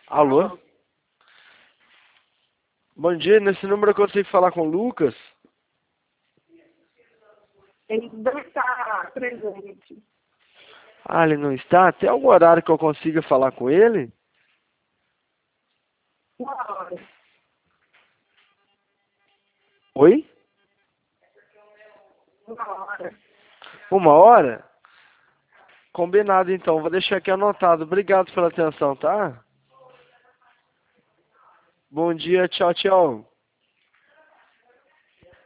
Alô? Bom dia, nesse número eu consigo falar com o Lucas? Ele deve estar presente. Ah, ele não está? Tem algum horário que eu consiga falar com ele? Uma hora. Oi? Uma hora. 1 hora? Combinado então, vou deixar aqui anotado. Obrigado pela atenção, tá? Bom dia, tchau, tchau.